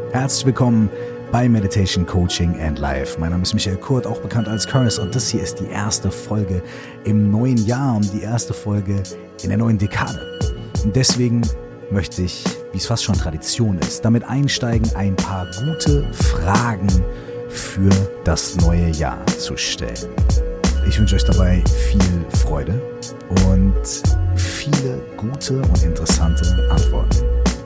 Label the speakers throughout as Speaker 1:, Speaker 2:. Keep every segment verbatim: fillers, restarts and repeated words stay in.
Speaker 1: Herzlich willkommen bei Meditation, Coaching and Life. Mein Name ist Michael Kurt, auch bekannt als Curtis, und das hier ist die erste Folge im neuen Jahr und die erste Folge in der neuen Dekade. Und deswegen möchte ich, wie es fast schon Tradition ist, damit einsteigen, ein paar gute Fragen für das neue Jahr zu stellen. Ich wünsche euch dabei viel Freude und viele gute und interessante Antworten.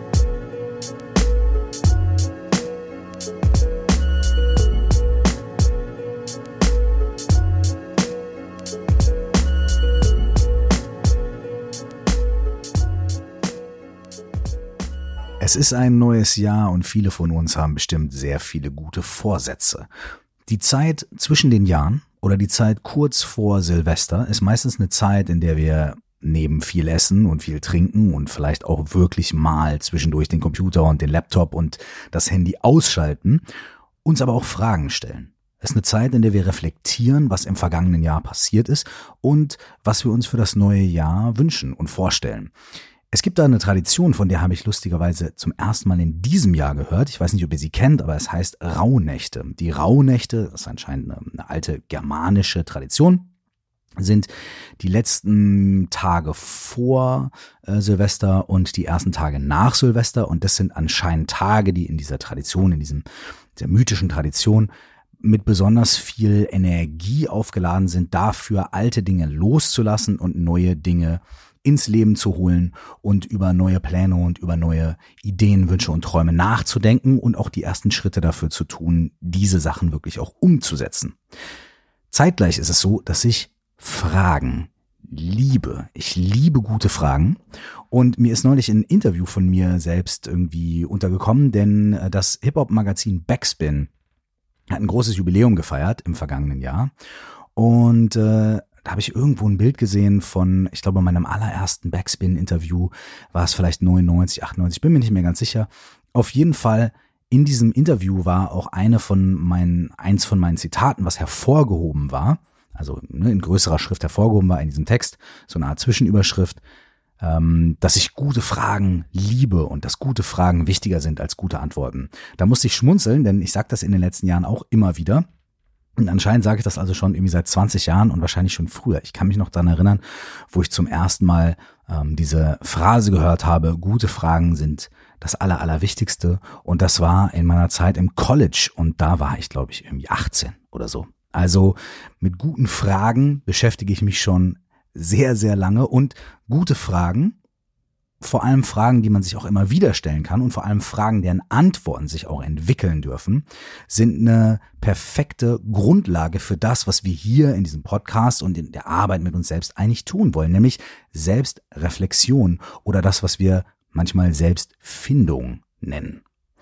Speaker 1: Es ist ein neues Jahr und viele von uns haben bestimmt sehr viele gute Vorsätze. Die Zeit zwischen den Jahren oder die Zeit kurz vor Silvester ist meistens eine Zeit, in der wir neben viel Essen und viel Trinken und vielleicht auch wirklich mal zwischendurch den Computer und den Laptop und das Handy ausschalten, uns aber auch Fragen stellen. Es ist eine Zeit, in der wir reflektieren, was im vergangenen Jahr passiert ist und was wir uns für das neue Jahr wünschen und vorstellen. Es gibt da eine Tradition, von der habe ich lustigerweise zum ersten Mal in diesem Jahr gehört. Ich weiß nicht, ob ihr sie kennt, aber es heißt Rauhnächte. Die Rauhnächte, das ist anscheinend eine, eine alte germanische Tradition, sind die letzten Tage vor äh, Silvester und die ersten Tage nach Silvester. Und das sind anscheinend Tage, die in dieser Tradition, in diesem, dieser mythischen Tradition mit besonders viel Energie aufgeladen sind, dafür alte Dinge loszulassen und neue Dinge ins Leben zu holen und über neue Pläne und über neue Ideen, Wünsche und Träume nachzudenken und auch die ersten Schritte dafür zu tun, diese Sachen wirklich auch umzusetzen. Zeitgleich ist es so, dass ich Fragen liebe. Ich liebe gute Fragen und mir ist neulich ein Interview von mir selbst irgendwie untergekommen, denn das Hip-Hop-Magazin Backspin hat ein großes Jubiläum gefeiert im vergangenen Jahr und äh, da habe ich irgendwo ein Bild gesehen von, ich glaube, meinem allerersten Backspin-Interview war es vielleicht neunundneunzig, achtundneunzig, bin mir nicht mehr ganz sicher. Auf jeden Fall, in diesem Interview war auch eine von meinen, eins von meinen Zitaten, was hervorgehoben war, also ne, in größerer Schrift hervorgehoben war in diesem Text, so eine Art Zwischenüberschrift, ähm, dass ich gute Fragen liebe und dass gute Fragen wichtiger sind als gute Antworten. Da musste ich schmunzeln, denn ich sage das in den letzten Jahren auch immer wieder. Und anscheinend sage ich das also schon irgendwie seit zwanzig Jahren und wahrscheinlich schon früher. Ich kann mich noch daran erinnern, wo ich zum ersten Mal ähm, diese Phrase gehört habe, gute Fragen sind das Aller, Allerwichtigste. Und das war in meiner Zeit im College und da war ich, glaube ich, irgendwie achtzehn oder so. Also mit guten Fragen beschäftige ich mich schon sehr, sehr lange und gute Fragen, vor allem Fragen, die man sich auch immer wieder stellen kann und vor allem Fragen, deren Antworten sich auch entwickeln dürfen, sind eine perfekte Grundlage für das, was wir hier in diesem Podcast und in der Arbeit mit uns selbst eigentlich tun wollen, nämlich Selbstreflexion oder das, was wir manchmal Selbstfindung nennen.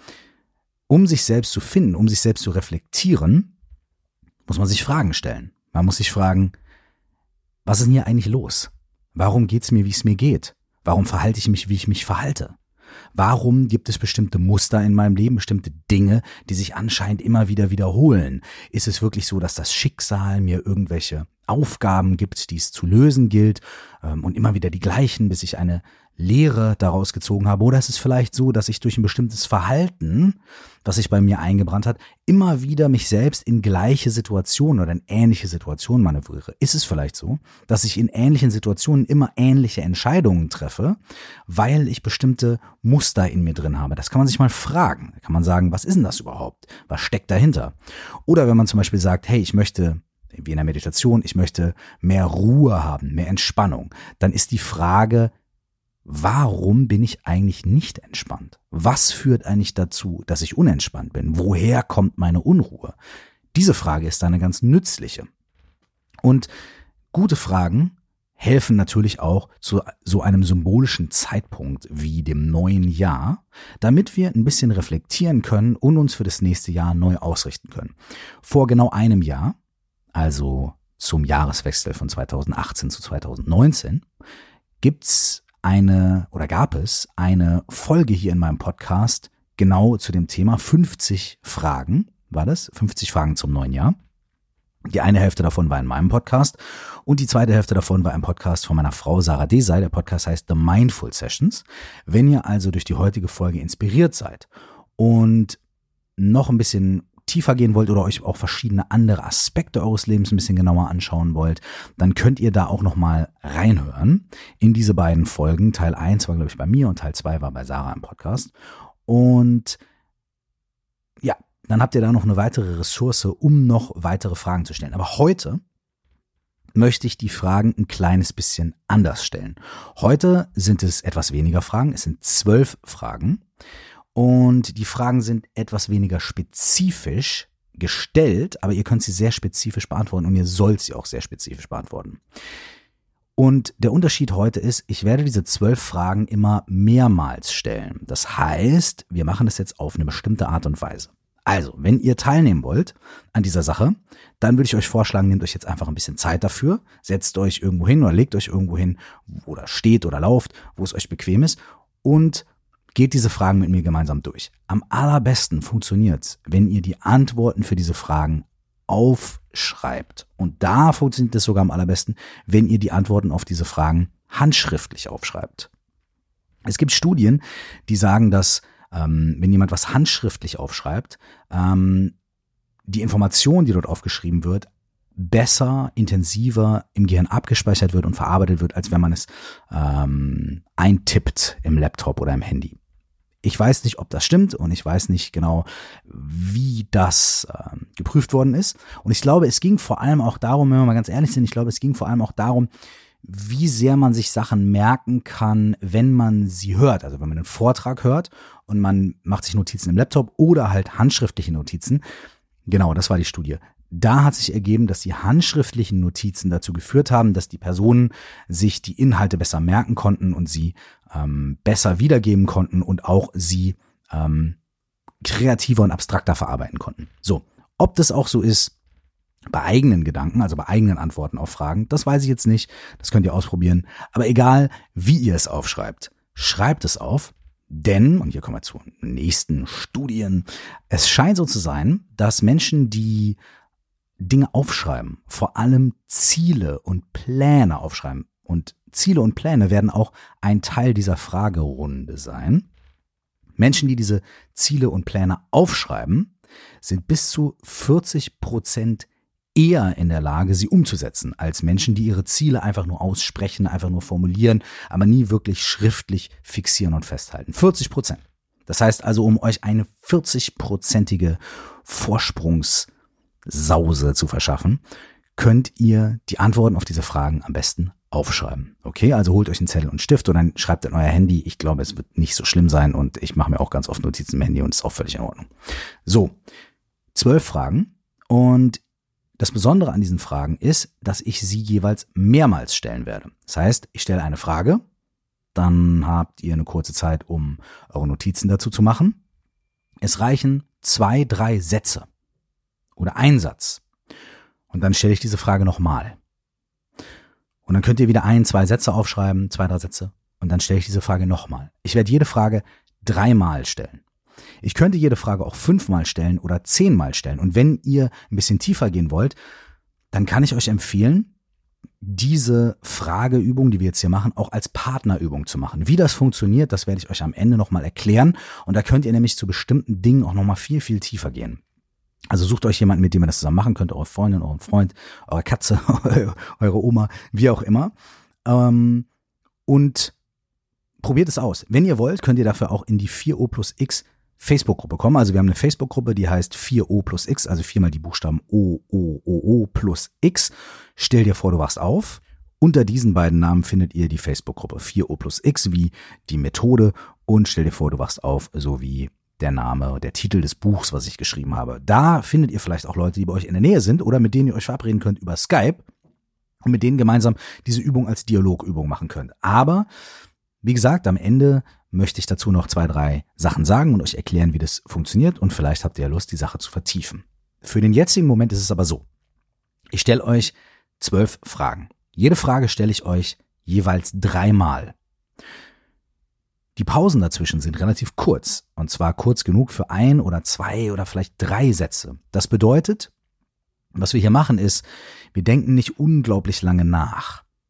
Speaker 1: Um sich selbst zu finden, um sich selbst zu reflektieren, muss man sich Fragen stellen. Man muss sich fragen, was ist denn hier eigentlich los? Warum geht's mir, wie es mir geht? Warum verhalte ich mich, wie ich mich verhalte? Warum gibt es bestimmte Muster in meinem Leben, bestimmte Dinge, die sich anscheinend immer wieder wiederholen? Ist es wirklich so, dass das Schicksal mir irgendwelche Aufgaben gibt, die es zu lösen gilt ähm, und immer wieder die gleichen, bis ich eine Lehre daraus gezogen habe? Oder ist es vielleicht so, dass ich durch ein bestimmtes Verhalten, was sich bei mir eingebrannt hat, immer wieder mich selbst in gleiche Situationen oder in ähnliche Situationen manövriere? Ist es vielleicht so, dass ich in ähnlichen Situationen immer ähnliche Entscheidungen treffe, weil ich bestimmte Muster in mir drin habe? Das kann man sich mal fragen. Da kann man sagen, was ist denn das überhaupt? Was steckt dahinter? Oder wenn man zum Beispiel sagt, hey, ich möchte, wie in der Meditation, ich möchte mehr Ruhe haben, mehr Entspannung, dann ist die Frage, warum bin ich eigentlich nicht entspannt? Was führt eigentlich dazu, dass ich unentspannt bin? Woher kommt meine Unruhe? Diese Frage ist eine ganz nützliche. Und gute Fragen helfen natürlich auch zu so einem symbolischen Zeitpunkt wie dem neuen Jahr, damit wir ein bisschen reflektieren können und uns für das nächste Jahr neu ausrichten können. Vor genau einem Jahr, also zum Jahreswechsel von zweitausendachtzehn zu zweitausendneunzehn, gibt's eine oder gab es eine Folge hier in meinem Podcast genau zu dem Thema fünfzig Fragen, war das? fünfzig Fragen zum neuen Jahr. Die eine Hälfte davon war in meinem Podcast und die zweite Hälfte davon war ein Podcast von meiner Frau Sarah Desai. Der Podcast heißt The Mindful Sessions. Wenn ihr also durch die heutige Folge inspiriert seid und noch ein bisschen tiefer gehen wollt oder euch auch verschiedene andere Aspekte eures Lebens ein bisschen genauer anschauen wollt, dann könnt ihr da auch nochmal reinhören in diese beiden Folgen. Teil eins war, glaube ich, bei mir und Teil zwei war bei Sarah im Podcast. Und ja, dann habt ihr da noch eine weitere Ressource, um noch weitere Fragen zu stellen. Aber heute möchte ich die Fragen ein kleines bisschen anders stellen. Heute sind es etwas weniger Fragen, es sind zwölf Fragen. Und die Fragen sind etwas weniger spezifisch gestellt, aber ihr könnt sie sehr spezifisch beantworten und ihr sollt sie auch sehr spezifisch beantworten. Und der Unterschied heute ist, ich werde diese zwölf Fragen immer mehrmals stellen. Das heißt, wir machen das jetzt auf eine bestimmte Art und Weise. Also, wenn ihr teilnehmen wollt an dieser Sache, dann würde ich euch vorschlagen, nehmt euch jetzt einfach ein bisschen Zeit dafür, setzt euch irgendwo hin oder legt euch irgendwo hin oder steht oder lauft, wo es euch bequem ist und geht diese Fragen mit mir gemeinsam durch. Am allerbesten funktioniert's, wenn ihr die Antworten für diese Fragen aufschreibt. Und da funktioniert es sogar am allerbesten, wenn ihr die Antworten auf diese Fragen handschriftlich aufschreibt. Es gibt Studien, die sagen, dass ähm, wenn jemand was handschriftlich aufschreibt, ähm, die Information, die dort aufgeschrieben wird, besser, intensiver im Gehirn abgespeichert wird und verarbeitet wird, als wenn man es ähm, eintippt im Laptop oder im Handy. Ich weiß nicht, ob das stimmt und ich weiß nicht genau, wie das äh, geprüft worden ist. Und ich glaube, es ging vor allem auch darum, wenn wir mal ganz ehrlich sind, ich glaube, es ging vor allem auch darum, wie sehr man sich Sachen merken kann, wenn man sie hört. Also wenn man einen Vortrag hört und man macht sich Notizen im Laptop oder halt handschriftliche Notizen. Genau, das war die Studie. Da hat sich ergeben, dass die handschriftlichen Notizen dazu geführt haben, dass die Personen sich die Inhalte besser merken konnten und sie ähm, besser wiedergeben konnten und auch sie ähm, kreativer und abstrakter verarbeiten konnten. So, ob das auch so ist bei eigenen Gedanken, also bei eigenen Antworten auf Fragen, das weiß ich jetzt nicht, das könnt ihr ausprobieren. Aber egal, wie ihr es aufschreibt, schreibt es auf. Denn, und hier kommen wir zu nächsten Studien, es scheint so zu sein, dass Menschen, die Dinge aufschreiben, vor allem Ziele und Pläne aufschreiben. Und Ziele und Pläne werden auch ein Teil dieser Fragerunde sein. Menschen, die diese Ziele und Pläne aufschreiben, sind bis zu vierzig Prozent eher in der Lage, sie umzusetzen, als Menschen, die ihre Ziele einfach nur aussprechen, einfach nur formulieren, aber nie wirklich schriftlich fixieren und festhalten. vierzig Prozent. Das heißt also, um euch eine vierzig-prozentige Vorsprungs- Sause zu verschaffen, könnt ihr die Antworten auf diese Fragen am besten aufschreiben. Okay, also holt euch einen Zettel und einen Stift und dann schreibt in euer Handy. Ich glaube, es wird nicht so schlimm sein und ich mache mir auch ganz oft Notizen im Handy und ist auch völlig in Ordnung. So, zwölf Fragen und das Besondere an diesen Fragen ist, dass ich sie jeweils mehrmals stellen werde. Das heißt, ich stelle eine Frage, dann habt ihr eine kurze Zeit, um eure Notizen dazu zu machen. Es reichen zwei, drei Sätze. Oder ein Satz. Und dann stelle ich diese Frage nochmal. Und dann könnt ihr wieder ein, zwei Sätze aufschreiben, zwei, drei Sätze. Und dann stelle ich diese Frage nochmal. Ich werde jede Frage dreimal stellen. Ich könnte jede Frage auch fünfmal stellen oder zehnmal stellen. Und wenn ihr ein bisschen tiefer gehen wollt, dann kann ich euch empfehlen, diese Frageübung, die wir jetzt hier machen, auch als Partnerübung zu machen. Wie das funktioniert, das werde ich euch am Ende nochmal erklären. Und da könnt ihr nämlich zu bestimmten Dingen auch nochmal viel, viel tiefer gehen. Also sucht euch jemanden, mit dem ihr das zusammen machen könnt, eure Freundin, euren Freund, eure Katze, eure Oma, wie auch immer. Und probiert es aus. Wenn ihr wollt, könnt ihr dafür auch in die vier O plus X Facebook-Gruppe kommen. Also wir haben eine Facebook-Gruppe, die heißt vier O plus X, also viermal die Buchstaben O, O, O, O plus X. Stell dir vor, du wachst auf. Unter diesen beiden Namen findet ihr die Facebook-Gruppe vier O plus X wie die Methode und stell dir vor, du wachst auf, so wie der Name, der Titel des Buchs, was ich geschrieben habe. Da findet ihr vielleicht auch Leute, die bei euch in der Nähe sind oder mit denen ihr euch verabreden könnt über Skype und mit denen gemeinsam diese Übung als Dialogübung machen könnt. Aber, wie gesagt, am Ende möchte ich dazu noch zwei, drei Sachen sagen und euch erklären, wie das funktioniert und vielleicht habt ihr ja Lust, die Sache zu vertiefen. Für den jetzigen Moment ist es aber so. Ich stelle euch zwölf Fragen. Jede Frage stelle ich euch jeweils dreimal. Die Pausen dazwischen sind relativ kurz, und zwar kurz genug für ein oder zwei oder vielleicht drei Sätze. Das bedeutet, was wir hier machen ist, wir denken nicht unglaublich lange nach.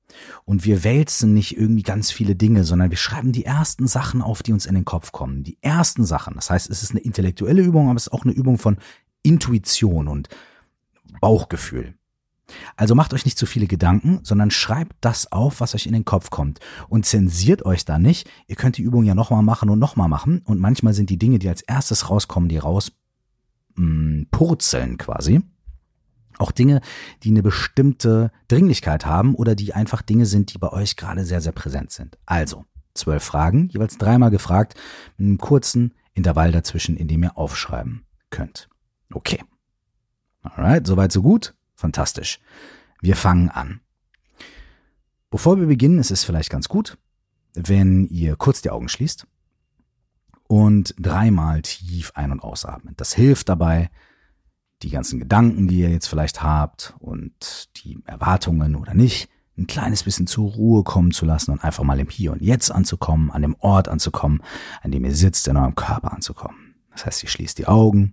Speaker 1: Und wir wälzen nicht irgendwie ganz viele Dinge, sondern wir schreiben die ersten Sachen auf, die uns in den Kopf kommen. Die ersten Sachen. Das heißt, es ist eine intellektuelle Übung, aber es ist auch eine Übung von Intuition und Bauchgefühl. Also macht euch nicht zu viele Gedanken, sondern schreibt das auf, was euch in den Kopf kommt. Und zensiert euch da nicht. Ihr könnt die Übung ja nochmal machen und nochmal machen. Und manchmal sind die Dinge, die als erstes rauskommen, die raus mh, purzeln quasi, auch Dinge, die eine bestimmte Dringlichkeit haben oder die einfach Dinge sind, die bei euch gerade sehr, sehr präsent sind. Also, zwölf Fragen, jeweils dreimal gefragt, mit einem kurzen Intervall dazwischen, in dem ihr aufschreiben könnt. Okay. Alright, soweit so gut. Fantastisch. Wir fangen an. Bevor wir beginnen, ist es vielleicht ganz gut, wenn ihr kurz die Augen schließt und dreimal tief ein- und ausatmet. Das hilft dabei, die ganzen Gedanken, die ihr jetzt vielleicht habt und die Erwartungen oder nicht, ein kleines bisschen zur Ruhe kommen zu lassen und einfach mal im Hier und Jetzt anzukommen, an dem Ort anzukommen, an dem ihr sitzt, in eurem Körper anzukommen. Das heißt, ihr schließt die Augen.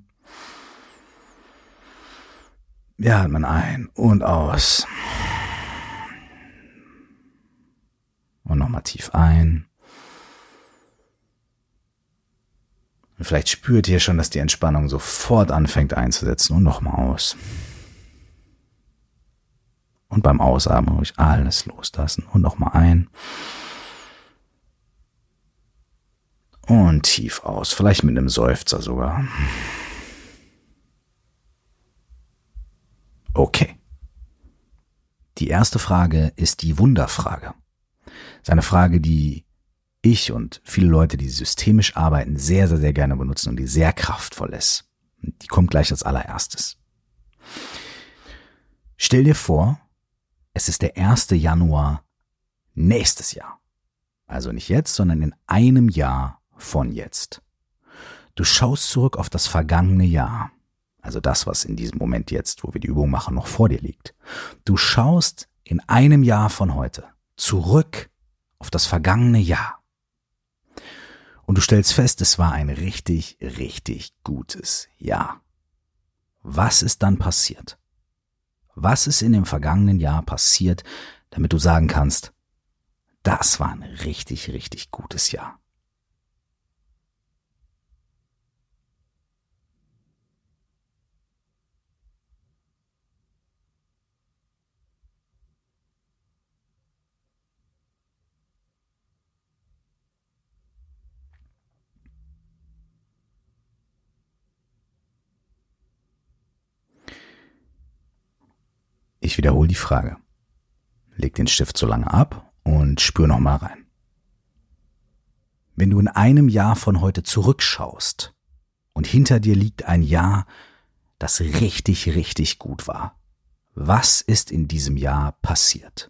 Speaker 1: Wir atmen ein und aus. Und nochmal tief ein. Und vielleicht spürt ihr schon, dass die Entspannung sofort anfängt einzusetzen. Und nochmal aus. Und beim Ausatmen ruhig alles loslassen. Und nochmal ein. Und tief aus. Vielleicht mit einem Seufzer sogar. Okay. Die erste Frage ist die Wunderfrage. Das ist eine Frage, die ich und viele Leute, die systemisch arbeiten, sehr, sehr, sehr gerne benutzen und die sehr kraftvoll ist. Die kommt gleich als allererstes. Stell dir vor, es ist der erste Januar nächstes Jahr. Also nicht jetzt, sondern in einem Jahr von jetzt. Du schaust zurück auf das vergangene Jahr. Also das, was in diesem Moment jetzt, wo wir die Übung machen, noch vor dir liegt. Du schaust in einem Jahr von heute zurück auf das vergangene Jahr. Und du stellst fest, es war ein richtig, richtig gutes Jahr. Was ist dann passiert? Was ist in dem vergangenen Jahr passiert, damit du sagen kannst, das war ein richtig, richtig gutes Jahr? Ich wiederhole die Frage. Leg den Stift so lange ab und spür noch mal rein. Wenn du in einem Jahr von heute zurückschaust und hinter dir liegt ein Jahr, das richtig, richtig gut war, was ist in diesem Jahr passiert?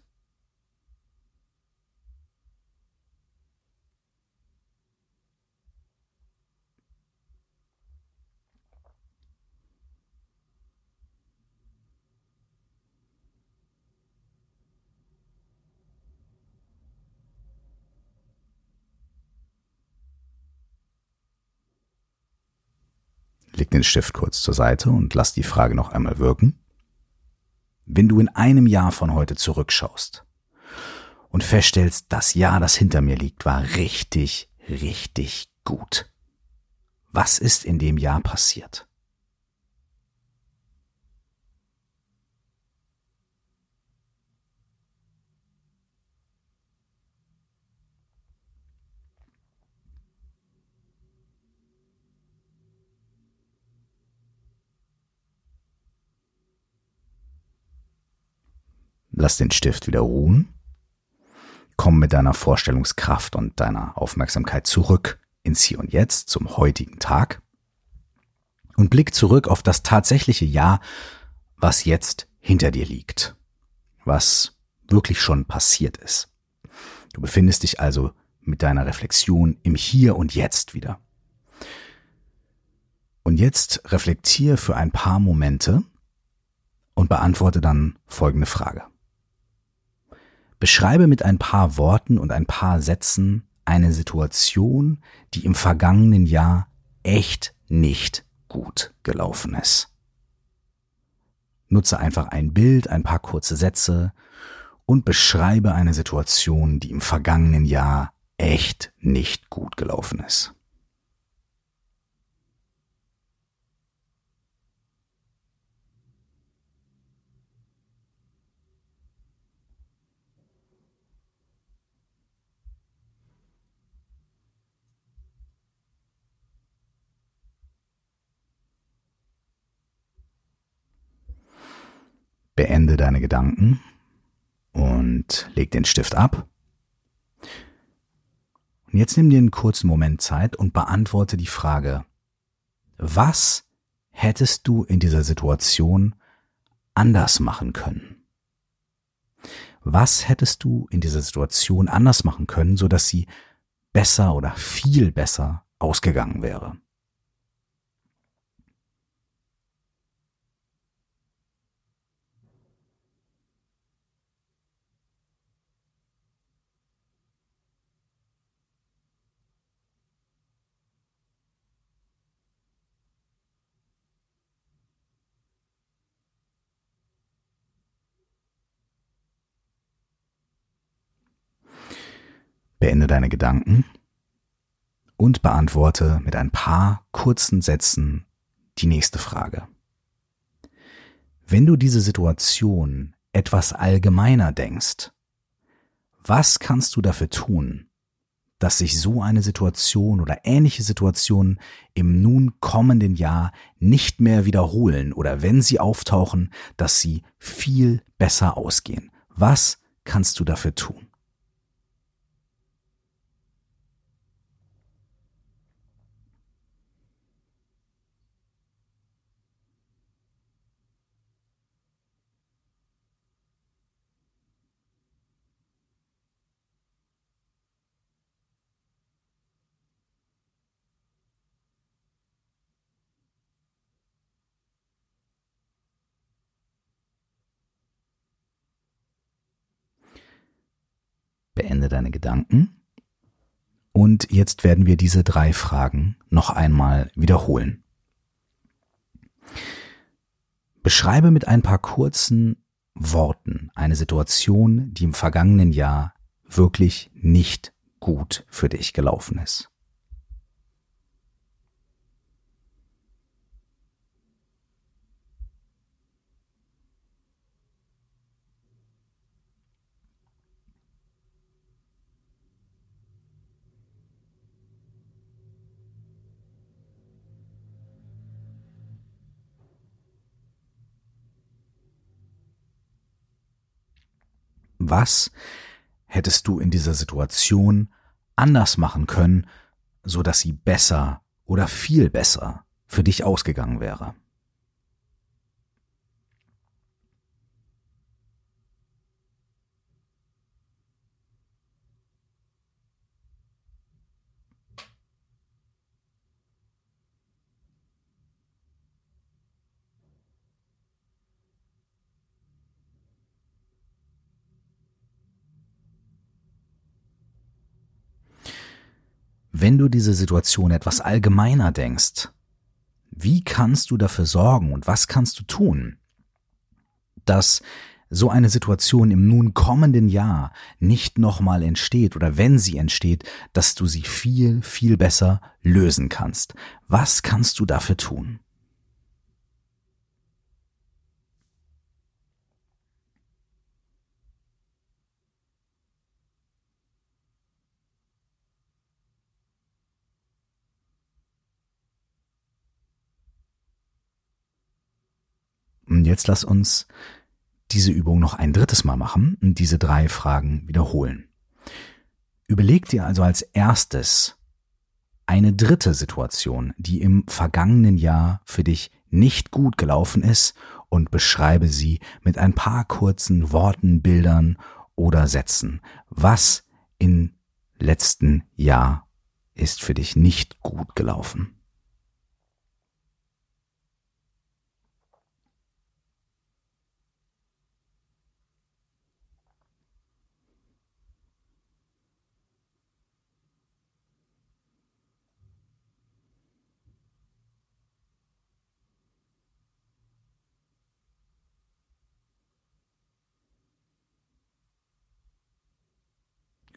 Speaker 1: Leg den Stift kurz zur Seite und lass die Frage noch einmal wirken. Wenn du in einem Jahr von heute zurückschaust und feststellst, das Jahr, das hinter mir liegt, war richtig, richtig gut. Was ist in dem Jahr passiert? Lass den Stift wieder ruhen. Komm mit deiner Vorstellungskraft und deiner Aufmerksamkeit zurück ins Hier und Jetzt, zum heutigen Tag. Und blick zurück auf das tatsächliche Jahr, was jetzt hinter dir liegt. Was wirklich schon passiert ist. Du befindest dich also mit deiner Reflexion im Hier und Jetzt wieder. Und jetzt reflektiere für ein paar Momente und beantworte dann folgende Frage. Beschreibe mit ein paar Worten und ein paar Sätzen eine Situation, die im vergangenen Jahr echt nicht gut gelaufen ist. Nutze einfach ein Bild, ein paar kurze Sätze und beschreibe eine Situation, die im vergangenen Jahr echt nicht gut gelaufen ist. Beende deine Gedanken und leg den Stift ab. Und jetzt nimm dir einen kurzen Moment Zeit und beantworte die Frage: Was hättest du in dieser Situation anders machen können? Was hättest du in dieser Situation anders machen können, sodass sie besser oder viel besser ausgegangen wäre? Beende deine Gedanken und beantworte mit ein paar kurzen Sätzen die nächste Frage. Wenn du diese Situation etwas allgemeiner denkst, was kannst du dafür tun, dass sich so eine Situation oder ähnliche Situationen im nun kommenden Jahr nicht mehr wiederholen oder wenn sie auftauchen, dass sie viel besser ausgehen? Was kannst du dafür tun? Beende deine Gedanken und jetzt werden wir diese drei Fragen noch einmal wiederholen. Beschreibe mit ein paar kurzen Worten eine Situation, die im vergangenen Jahr wirklich nicht gut für dich gelaufen ist. Was hättest du in dieser Situation anders machen können, so dass sie besser oder viel besser für dich ausgegangen wäre? Wenn du diese Situation etwas allgemeiner denkst, wie kannst du dafür sorgen und was kannst du tun, dass so eine Situation im nun kommenden Jahr nicht nochmal entsteht oder wenn sie entsteht, dass du sie viel, viel besser lösen kannst? Was kannst du dafür tun? Und jetzt lass uns diese Übung noch ein drittes Mal machen und diese drei Fragen wiederholen. Überleg dir also als erstes eine dritte Situation, die im vergangenen Jahr für dich nicht gut gelaufen ist und beschreibe sie mit ein paar kurzen Worten, Bildern oder Sätzen. Was im letzten Jahr ist für dich nicht gut gelaufen?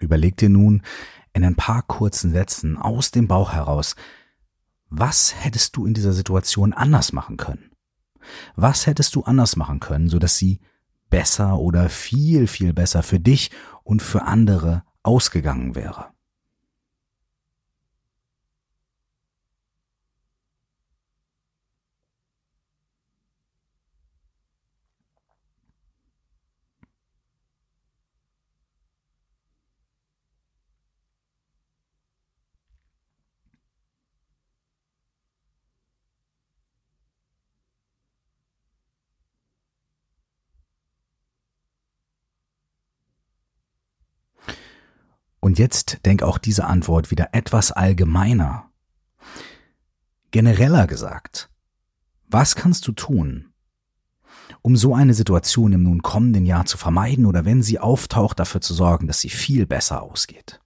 Speaker 1: Überleg dir nun in ein paar kurzen Sätzen aus dem Bauch heraus, was hättest du in dieser Situation anders machen können? Was hättest du anders machen können, sodass sie besser oder viel, viel besser für dich und für andere ausgegangen wäre? Und jetzt denk auch diese Antwort wieder etwas allgemeiner. Genereller gesagt, was kannst du tun, um so eine Situation im nun kommenden Jahr zu vermeiden oder wenn sie auftaucht, dafür zu sorgen, dass sie viel besser ausgeht?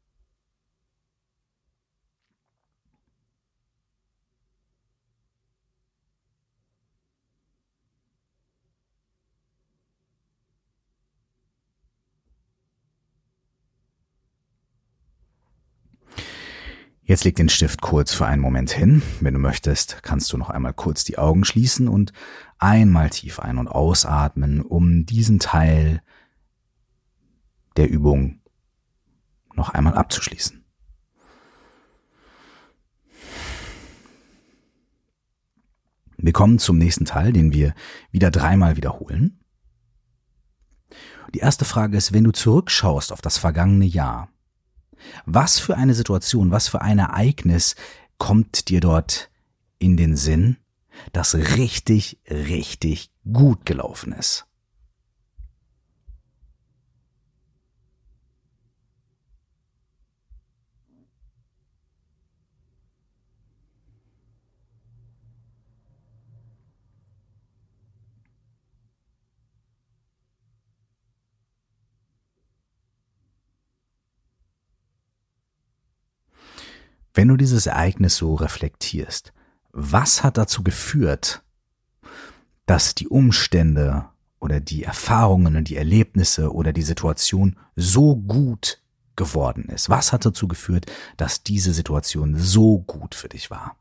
Speaker 1: Jetzt leg den Stift kurz für einen Moment hin. Wenn du möchtest, kannst du noch einmal kurz die Augen schließen und einmal tief ein- und ausatmen, um diesen Teil der Übung noch einmal abzuschließen. Wir kommen zum nächsten Teil, den wir wieder dreimal wiederholen. Die erste Frage ist, wenn du zurückschaust auf das vergangene Jahr, was für eine Situation, was für ein Ereignis kommt dir dort in den Sinn, das richtig, richtig gut gelaufen ist? Wenn du dieses Ereignis so reflektierst, was hat dazu geführt, dass die Umstände oder die Erfahrungen und die Erlebnisse oder die Situation so gut geworden ist? Was hat dazu geführt, dass diese Situation so gut für dich war?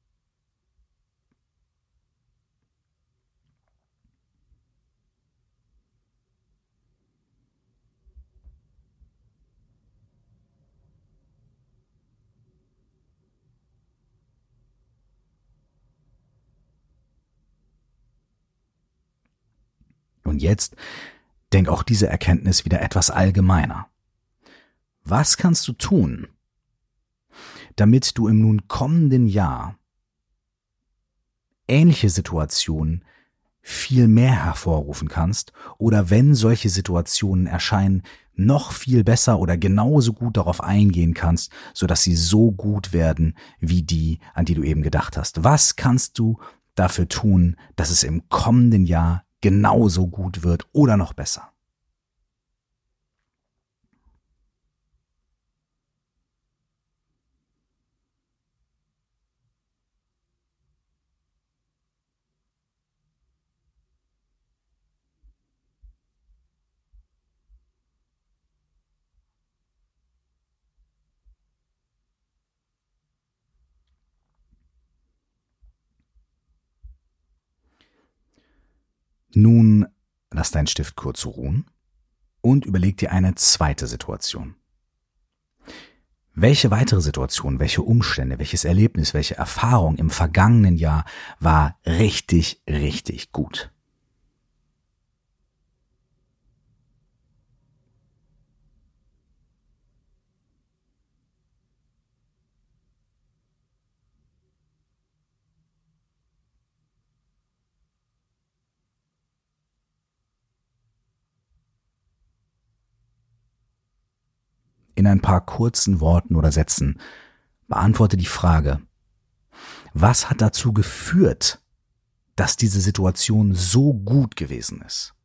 Speaker 1: Und jetzt denk auch diese Erkenntnis wieder etwas allgemeiner. Was kannst du tun, damit du im nun kommenden Jahr ähnliche Situationen viel mehr hervorrufen kannst oder wenn solche Situationen erscheinen, noch viel besser oder genauso gut darauf eingehen kannst, sodass sie so gut werden wie die, an die du eben gedacht hast? Was kannst du dafür tun, dass es im kommenden Jahr genauso gut wird oder noch besser? Nun lass deinen Stift kurz ruhen und überleg dir eine zweite Situation. Welche weitere Situation, welche Umstände, welches Erlebnis, welche Erfahrung im vergangenen Jahr war richtig, richtig gut? In ein paar kurzen Worten oder Sätzen beantworte die Frage, was hat dazu geführt, dass diese Situation so gut gewesen ist?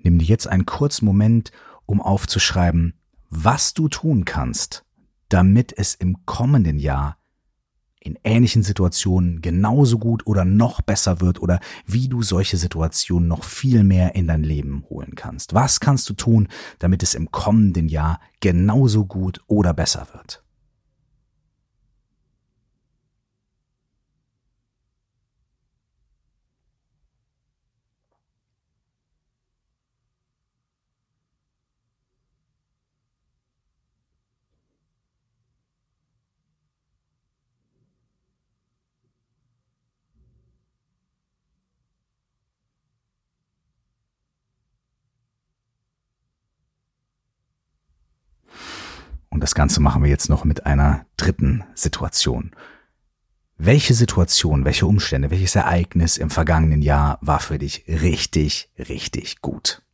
Speaker 1: Nimm dir jetzt einen kurzen Moment, um aufzuschreiben, was du tun kannst, damit es im kommenden Jahr in ähnlichen Situationen genauso gut oder noch besser wird oder wie du solche Situationen noch viel mehr in dein Leben holen kannst. Was kannst du tun, damit es im kommenden Jahr genauso gut oder besser wird? Und das Ganze machen wir jetzt noch mit einer dritten Situation. Welche Situation, welche Umstände, welches Ereignis im vergangenen Jahr war für dich richtig, richtig gut?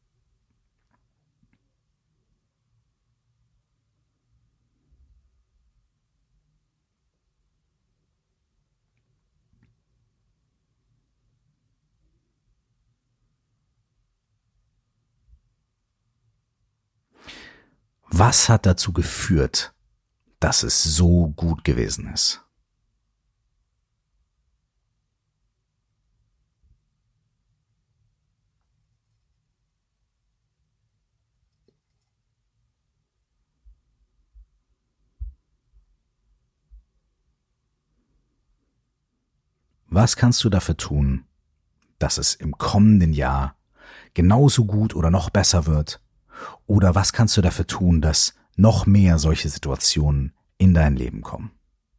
Speaker 1: Was hat dazu geführt, dass es so gut gewesen ist? Was kannst du dafür tun, dass es im kommenden Jahr genauso gut oder noch besser wird? Oder was kannst du dafür tun, dass noch mehr solche Situationen in dein Leben kommen?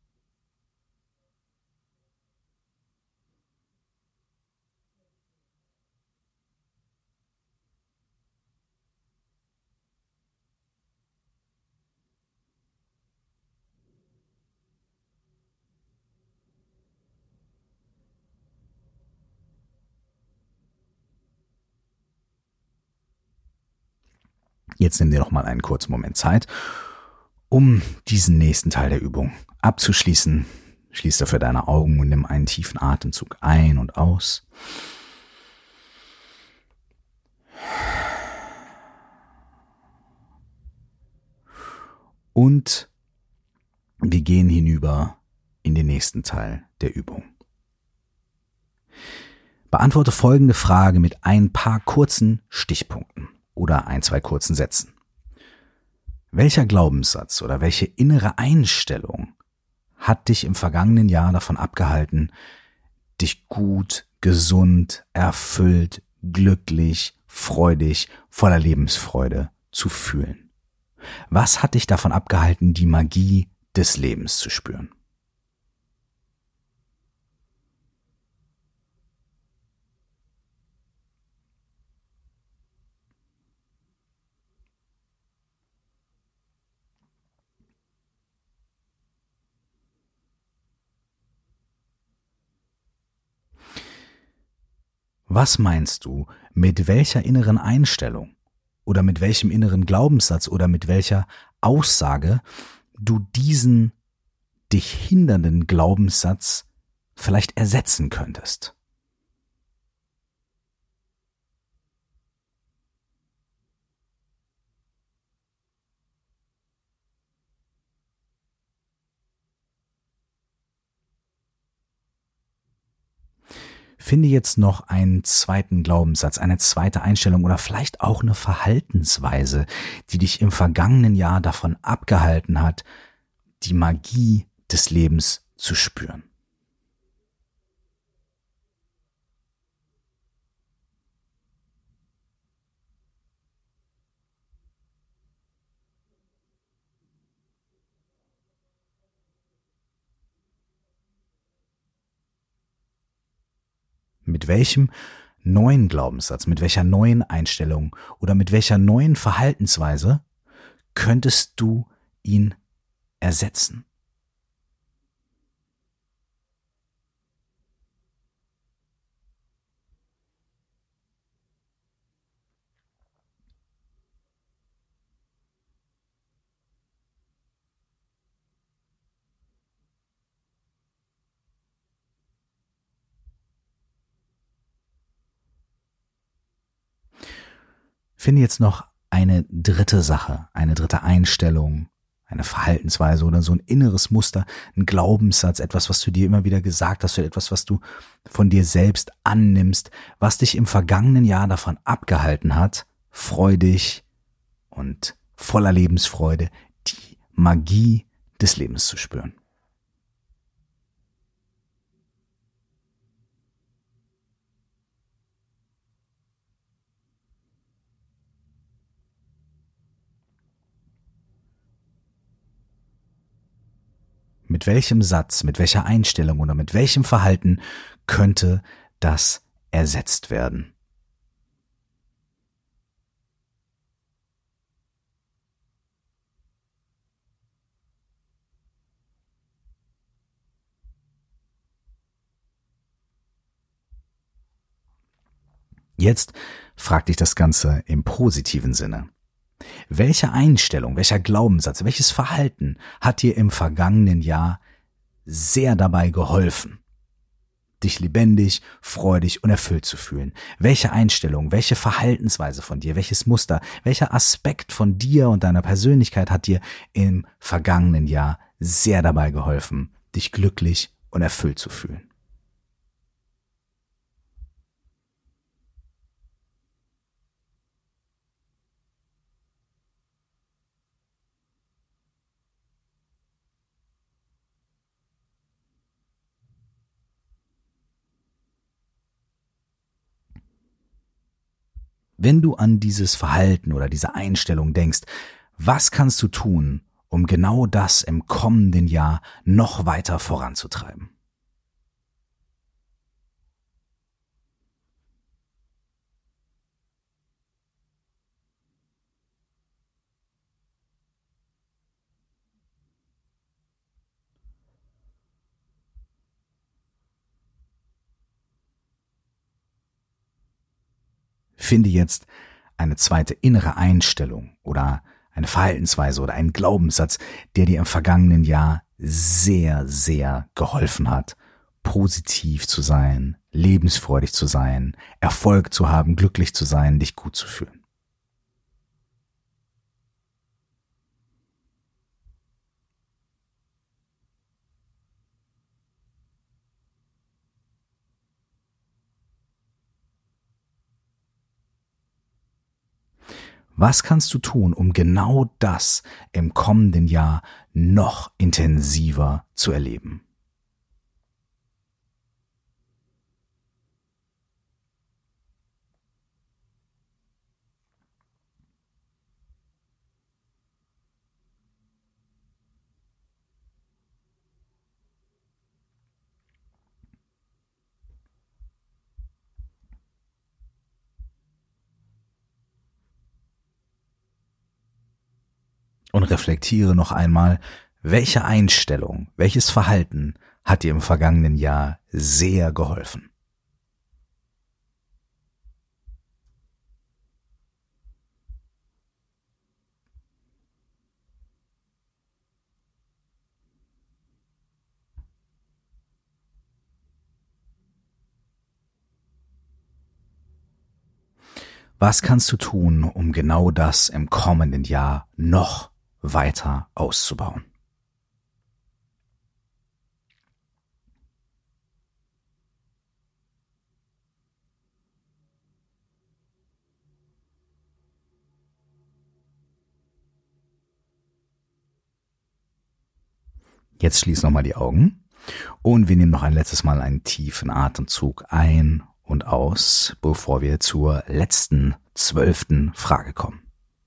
Speaker 1: Jetzt nimm dir noch mal einen kurzen Moment Zeit, um diesen nächsten Teil der Übung abzuschließen. Schließ dafür deine Augen und nimm einen tiefen Atemzug ein und aus. Und wir gehen hinüber in den nächsten Teil der Übung. Beantworte folgende Frage mit ein paar kurzen Stichpunkten oder ein, zwei kurzen Sätzen. Welcher Glaubenssatz oder welche innere Einstellung hat dich im vergangenen Jahr davon abgehalten, dich gut, gesund, erfüllt, glücklich, freudig, voller Lebensfreude zu fühlen? Was hat dich davon abgehalten, die Magie des Lebens zu spüren? Was meinst du, mit welcher inneren Einstellung oder mit welchem inneren Glaubenssatz oder mit welcher Aussage du diesen dich hindernden Glaubenssatz vielleicht ersetzen könntest? Finde jetzt noch einen zweiten Glaubenssatz, eine zweite Einstellung oder vielleicht auch eine Verhaltensweise, die dich im vergangenen Jahr davon abgehalten hat, die Magie des Lebens zu spüren. Mit welchem neuen Glaubenssatz, mit welcher neuen Einstellung oder mit welcher neuen Verhaltensweise könntest du ihn ersetzen? Finde jetzt noch eine dritte Sache, eine dritte Einstellung, eine Verhaltensweise oder so ein inneres Muster, ein Glaubenssatz, etwas, was du dir immer wieder gesagt hast, oder etwas, was du von dir selbst annimmst, was dich im vergangenen Jahr davon abgehalten hat, freudig und voller Lebensfreude die Magie des Lebens zu spüren. Mit welchem Satz, mit welcher Einstellung oder mit welchem Verhalten könnte das ersetzt werden? Jetzt frag dich das Ganze im positiven Sinne. Welche Einstellung, welcher Glaubenssatz, welches Verhalten hat dir im vergangenen Jahr sehr dabei geholfen, dich lebendig, freudig und erfüllt zu fühlen? Welche Einstellung, welche Verhaltensweise von dir, welches Muster, welcher Aspekt von dir und deiner Persönlichkeit hat dir im vergangenen Jahr sehr dabei geholfen, dich glücklich und erfüllt zu fühlen? Wenn du an dieses Verhalten oder diese Einstellung denkst, was kannst du tun, um genau das im kommenden Jahr noch weiter voranzutreiben? Finde jetzt eine zweite innere Einstellung oder eine Verhaltensweise oder einen Glaubenssatz, der dir im vergangenen Jahr sehr, sehr geholfen hat, positiv zu sein, lebensfreudig zu sein, Erfolg zu haben, glücklich zu sein, dich gut zu fühlen. Was kannst du tun, um genau das im kommenden Jahr noch intensiver zu erleben? Und reflektiere noch einmal, welche Einstellung, welches Verhalten hat dir im vergangenen Jahr sehr geholfen? Was kannst du tun, um genau das im kommenden Jahr noch weiter auszubauen? Jetzt schließ nochmal die Augen und wir nehmen noch ein letztes Mal einen tiefen Atemzug ein und aus, bevor wir zur letzten, zwölften Frage kommen.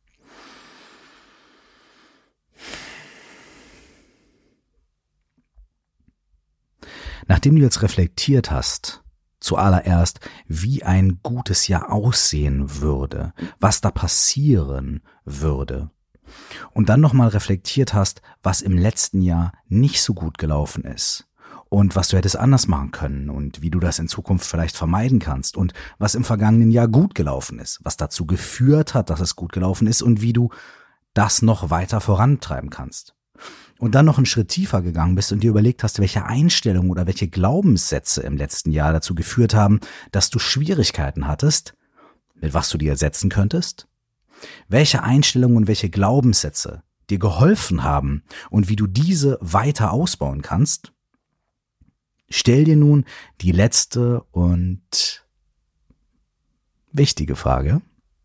Speaker 1: Nachdem du jetzt reflektiert hast, zuallererst, wie ein gutes Jahr aussehen würde, was da passieren würde, und dann nochmal reflektiert hast, was im letzten Jahr nicht so gut gelaufen ist und was du hättest anders machen können und wie du das in Zukunft vielleicht vermeiden kannst und was im vergangenen Jahr gut gelaufen ist, was dazu geführt hat, dass es gut gelaufen ist und wie du das noch weiter vorantreiben kannst. Und dann noch einen Schritt tiefer gegangen bist und dir überlegt hast, welche Einstellungen oder welche Glaubenssätze im letzten Jahr dazu geführt haben, dass du Schwierigkeiten hattest, mit was du die ersetzen könntest, welche Einstellungen und welche Glaubenssätze dir geholfen haben und wie du diese weiter ausbauen kannst, stell dir nun die letzte und wichtige Frage.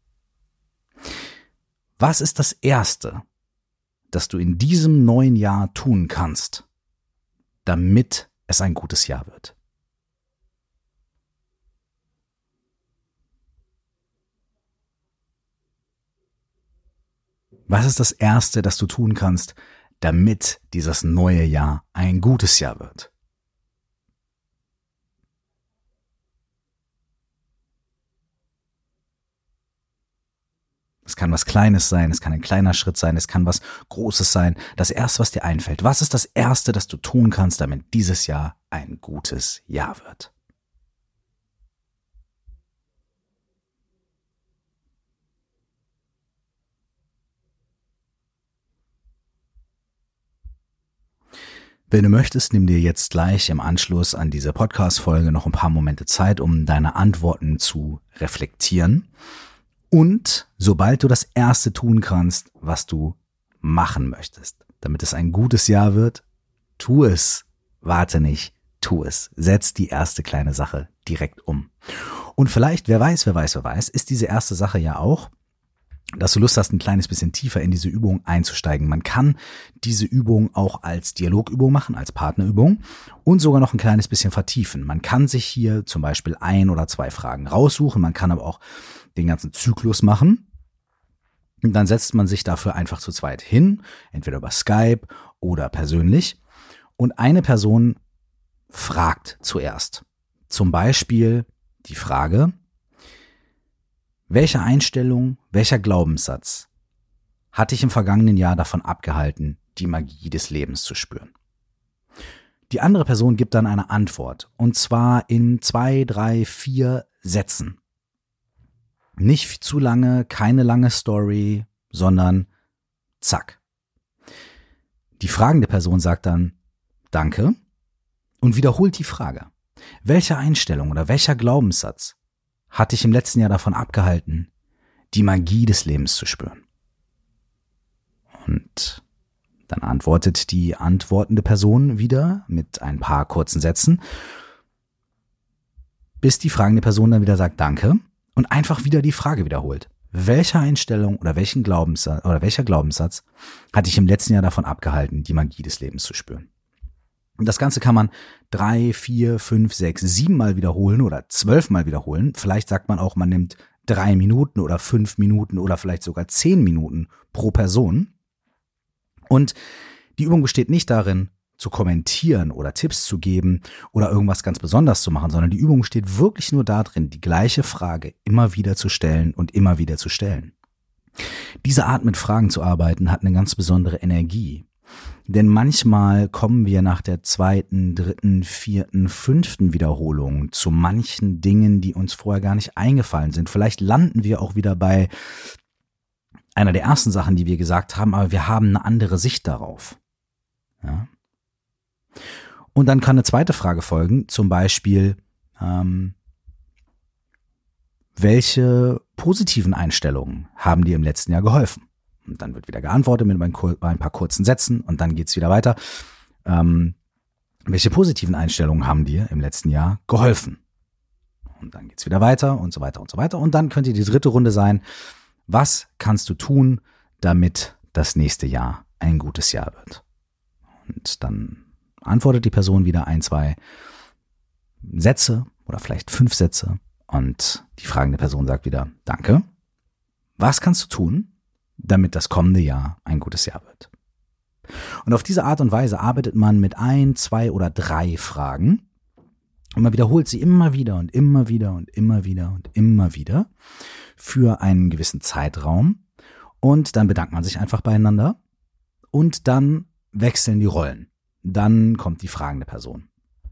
Speaker 1: Was ist das Erste, das du in diesem neuen Jahr tun kannst, damit es ein gutes Jahr wird? Was ist das Erste, das du tun kannst, damit dieses neue Jahr ein gutes Jahr wird? Es kann was Kleines sein, es kann ein kleiner Schritt sein, es kann was Großes sein. Das Erste, was dir einfällt. Was ist das Erste, das du tun kannst, damit dieses Jahr ein gutes Jahr wird? Wenn du möchtest, nimm dir jetzt gleich im Anschluss an diese Podcast-Folge noch ein paar Momente Zeit, um deine Antworten zu reflektieren. Und sobald du das Erste tun kannst, was du machen möchtest, damit es ein gutes Jahr wird, tu es. Warte nicht, tu es. Setz die erste kleine Sache direkt um. Und vielleicht, wer weiß, wer weiß, wer weiß, ist diese erste Sache ja auch, dass du Lust hast, ein kleines bisschen tiefer in diese Übung einzusteigen. Man kann diese Übung auch als Dialogübung machen, als Partnerübung und sogar noch ein kleines bisschen vertiefen. Man kann sich hier zum Beispiel ein oder zwei Fragen raussuchen, man kann aber auch den ganzen Zyklus machen. Und dann setzt man sich dafür einfach zu zweit hin, entweder über Skype oder persönlich. Und eine Person fragt zuerst. Zum Beispiel die Frage: Welche Einstellung, welcher Glaubenssatz hat dich im vergangenen Jahr davon abgehalten, die Magie des Lebens zu spüren? Die andere Person gibt dann eine Antwort, und zwar in zwei, drei, vier Sätzen. Nicht zu lange, keine lange Story, sondern zack. Die fragende Person sagt dann Danke und wiederholt die Frage. Welche Einstellung oder welcher Glaubenssatz hat dich im letzten Jahr davon abgehalten, die Magie des Lebens zu spüren? Und dann antwortet die antwortende Person wieder mit ein paar kurzen Sätzen, bis die fragende Person dann wieder sagt Danke und einfach wieder die Frage wiederholt. Welche Einstellung oder welchen Glaubenssatz oder welcher Glaubenssatz hat dich im letzten Jahr davon abgehalten, die Magie des Lebens zu spüren? Und das Ganze kann man drei, vier, fünf, sechs, sieben Mal wiederholen oder zwölf Mal wiederholen. Vielleicht sagt man auch, man nimmt drei Minuten oder fünf Minuten oder vielleicht sogar zehn Minuten pro Person. Und die Übung besteht nicht darin, zu kommentieren oder Tipps zu geben oder irgendwas ganz Besonderes zu machen, sondern die Übung besteht wirklich nur darin, die gleiche Frage immer wieder zu stellen und immer wieder zu stellen. Diese Art mit Fragen zu arbeiten hat eine ganz besondere Energie. Denn manchmal kommen wir nach der zweiten, dritten, vierten, fünften Wiederholung zu manchen Dingen, die uns vorher gar nicht eingefallen sind. Vielleicht landen wir auch wieder bei einer der ersten Sachen, die wir gesagt haben, aber wir haben eine andere Sicht darauf. Ja. Und dann kann eine zweite Frage folgen, zum Beispiel, ähm, welche positiven Einstellungen haben dir im letzten Jahr geholfen? Und dann wird wieder geantwortet mit ein paar kurzen Sätzen und dann geht's wieder weiter. Ähm, welche positiven Einstellungen haben dir im letzten Jahr geholfen? Und dann geht's wieder weiter und so weiter und so weiter. Und dann könnte die dritte Runde sein: Was kannst du tun, damit das nächste Jahr ein gutes Jahr wird? Und dann antwortet die Person wieder ein, zwei Sätze oder vielleicht fünf Sätze und die fragende Person sagt wieder Danke. Was kannst du tun, damit das kommende Jahr ein gutes Jahr wird? Und auf diese Art und Weise arbeitet man mit ein, zwei oder drei Fragen und man wiederholt sie immer wieder und immer wieder und immer wieder und immer wieder für einen gewissen Zeitraum und dann bedankt man sich einfach beieinander und dann wechseln die Rollen. Dann kommt die fragende Person.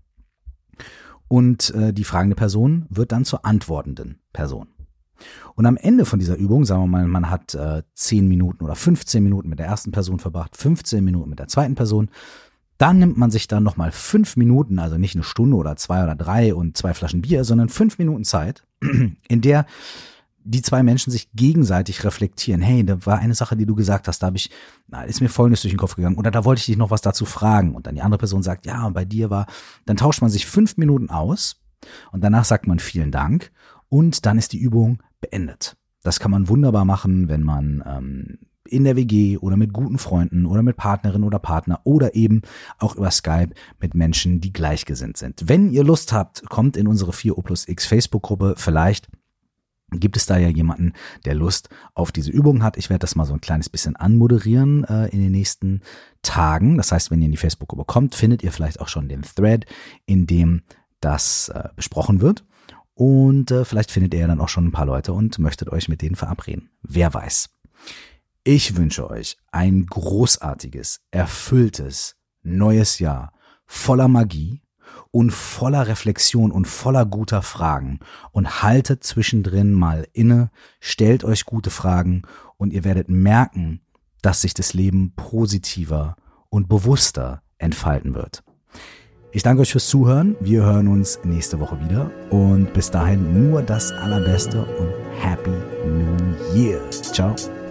Speaker 1: Und äh, die fragende Person wird dann zur antwortenden Person. Und am Ende von dieser Übung, sagen wir mal, man hat äh, zehn Minuten oder fünfzehn Minuten mit der ersten Person verbracht, fünfzehn Minuten mit der zweiten Person, dann nimmt man sich dann nochmal fünf Minuten, also nicht eine Stunde oder zwei oder drei und zwei Flaschen Bier, sondern fünf Minuten Zeit, in der die zwei Menschen sich gegenseitig reflektieren. Hey, da war eine Sache, die du gesagt hast, da habe ich, na, ist mir Folgendes durch den Kopf gegangen oder da wollte ich dich noch was dazu fragen und dann die andere Person sagt, ja, bei dir war, dann tauscht man sich fünf Minuten aus und danach sagt man vielen Dank und dann ist die Übung beendet. Das kann man wunderbar machen, wenn man ähm, in der W G oder mit guten Freunden oder mit Partnerin oder Partner oder eben auch über Skype mit Menschen, die gleichgesinnt sind. Wenn ihr Lust habt, kommt in unsere vier O plus X Facebook-Gruppe. Vielleicht gibt es da ja jemanden, der Lust auf diese Übung hat. Ich werde das mal so ein kleines bisschen anmoderieren äh, in den nächsten Tagen. Das heißt, wenn ihr in die Facebook-Gruppe kommt, findet ihr vielleicht auch schon den Thread, in dem das äh, besprochen wird. Und äh, vielleicht findet ihr ja dann auch schon ein paar Leute und möchtet euch mit denen verabreden. Wer weiß. Ich wünsche euch ein großartiges, erfülltes neues Jahr voller Magie und voller Reflexion und voller guter Fragen und haltet zwischendrin mal inne, stellt euch gute Fragen und ihr werdet merken, dass sich das Leben positiver und bewusster entfalten wird. Ich danke euch fürs Zuhören, wir hören uns nächste Woche wieder und bis dahin nur das Allerbeste und Happy New Year. Ciao.